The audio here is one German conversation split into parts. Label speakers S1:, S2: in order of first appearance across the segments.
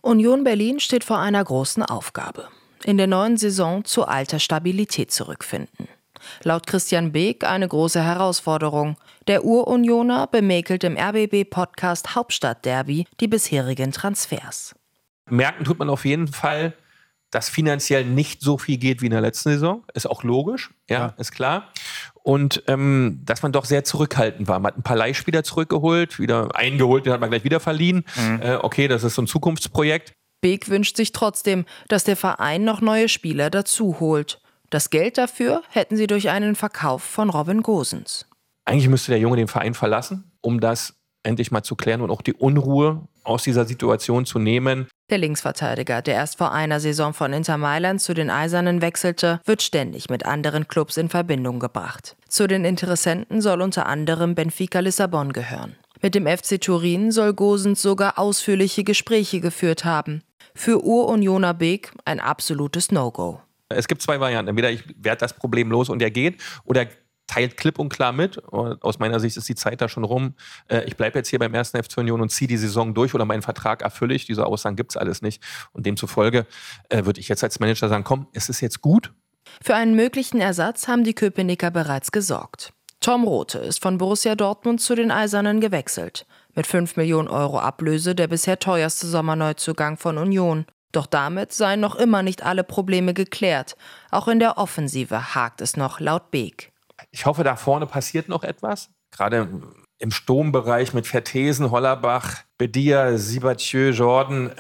S1: Union Berlin steht vor einer großen Aufgabe. In der neuen Saison zu alter Stabilität zurückfinden. Laut Christian Beek eine große Herausforderung. Der Urunioner bemäkelt im RBB-Podcast Hauptstadtderby die bisherigen Transfers.
S2: Merken tut man auf jeden Fall, dass finanziell nicht so viel geht wie in der letzten Saison. Ist auch logisch, ja. Ist klar. Und dass man doch sehr zurückhaltend war. Man hat ein paar Leihspieler zurückgeholt, wieder eingeholt, den hat man gleich wieder verliehen. Okay, das ist so ein Zukunftsprojekt.
S1: Beek wünscht sich trotzdem, dass der Verein noch neue Spieler dazu holt. Das Geld dafür hätten sie durch einen Verkauf von Robin Gosens.
S2: Eigentlich müsste der Junge den Verein verlassen, um das endlich mal zu klären und auch die Unruhe aus dieser Situation zu nehmen.
S1: Der Linksverteidiger, der erst vor einer Saison von Inter Mailand zu den Eisernen wechselte, wird ständig mit anderen Clubs in Verbindung gebracht. Zu den Interessenten soll unter anderem Benfica Lissabon gehören. Mit dem FC Turin soll Gosens sogar ausführliche Gespräche geführt haben. Für Urunioner Beek ein absolutes No-Go.
S2: Es gibt zwei Varianten. Entweder ich werde das Problem los und er geht, oder teilt klipp und klar mit. Aus meiner Sicht ist die Zeit da schon rum. Ich bleibe jetzt hier beim 1. FC Union und ziehe die Saison durch oder meinen Vertrag erfülle ich. Diese Aussagen gibt es alles nicht. Und demzufolge würde ich jetzt als Manager sagen, komm, es ist jetzt gut.
S1: Für einen möglichen Ersatz haben die Köpenicker bereits gesorgt. Tom Rothe ist von Borussia Dortmund zu den Eisernen gewechselt. Mit 5 Millionen Euro Ablöse der bisher teuerste Sommerneuzugang von Union. Doch damit seien noch immer nicht alle Probleme geklärt. Auch in der Offensive hakt es noch laut Beek.
S2: Ich hoffe, da vorne passiert noch etwas. Gerade im Sturmbereich mit Vertesen, Hollerbach, Bedia, Sibachö, Jordan.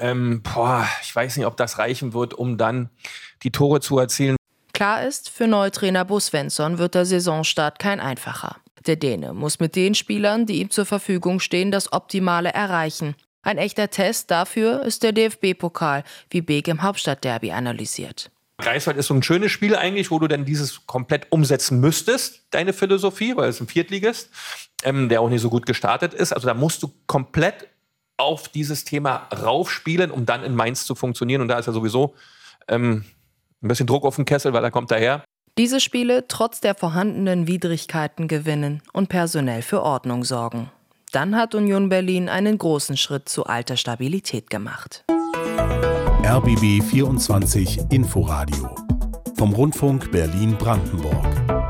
S2: Ich weiß nicht, ob das reichen wird, um dann die Tore zu erzielen.
S1: Klar ist, für Neutrainer Bo Svensson wird der Saisonstart kein einfacher. Der Däne muss mit den Spielern, die ihm zur Verfügung stehen, das Optimale erreichen. Ein echter Test dafür ist der DFB-Pokal, wie Beek im Hauptstadtderby analysiert.
S2: Greifswald ist so ein schönes Spiel eigentlich, wo du dann dieses komplett umsetzen müsstest, deine Philosophie, weil es ein Viertligist, der auch nicht so gut gestartet ist. Also da musst du komplett auf dieses Thema raufspielen, um dann in Mainz zu funktionieren. Und da ist ja sowieso ein bisschen Druck auf den Kessel, weil er kommt daher.
S1: Diese Spiele trotz der vorhandenen Widrigkeiten gewinnen und personell für Ordnung sorgen. Dann hat Union Berlin einen großen Schritt zu alter Stabilität gemacht.
S3: RBB 24 Inforadio vom Rundfunk Berlin-Brandenburg.